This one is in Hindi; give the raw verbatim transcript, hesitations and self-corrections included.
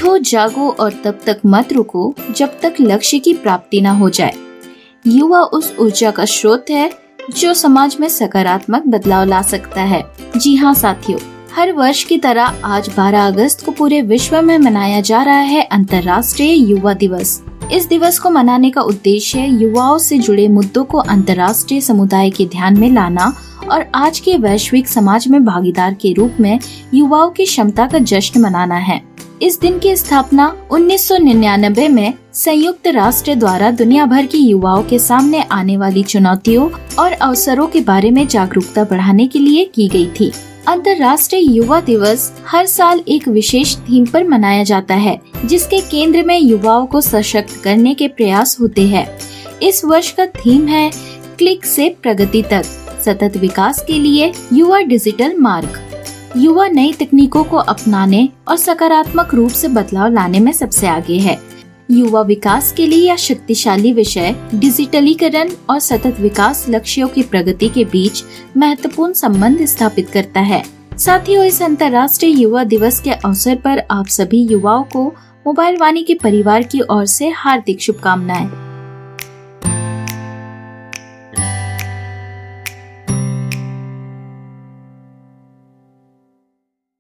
उठो जागो और तब तक मत रुको जब तक लक्ष्य की प्राप्ति न हो जाए। युवा उस ऊर्जा का स्रोत है जो समाज में सकारात्मक बदलाव ला सकता है। जी हाँ साथियों, हर वर्ष की तरह आज बारह अगस्त को पूरे विश्व में मनाया जा रहा है अंतर्राष्ट्रीय युवा दिवस। इस दिवस को मनाने का उद्देश्य युवाओं से जुड़े मुद्दों को अंतर्राष्ट्रीय समुदाय के ध्यान में लाना और आज के वैश्विक समाज में भागीदार के रूप में युवाओं की क्षमता का जश्न मनाना है। इस दिन की स्थापना उन्नीस सौ निन्यानवे में संयुक्त राष्ट्र द्वारा दुनिया भर के युवाओं के सामने आने वाली चुनौतियों और अवसरों के बारे में जागरूकता बढ़ाने के लिए की गई थी। अंतर्राष्ट्रीय युवा दिवस हर साल एक विशेष थीम पर मनाया जाता है, जिसके केंद्र में युवाओं को सशक्त करने के प्रयास होते हैं। इस वर्ष का थीम है क्लिक से प्रगति तक, सतत विकास के लिए युवा डिजिटल मार्ग। युवा नई तकनीकों को अपनाने और सकारात्मक रूप से बदलाव लाने में सबसे आगे है। युवा विकास के लिए यह शक्तिशाली विषय डिजिटलीकरण और सतत विकास लक्ष्यों की प्रगति के बीच महत्वपूर्ण संबंध स्थापित करता है। साथियों, इस अंतर्राष्ट्रीय युवा दिवस के अवसर पर आप सभी युवाओं को मोबाइल वाणी के परिवार की ओर से हार्दिक शुभकामनाएं।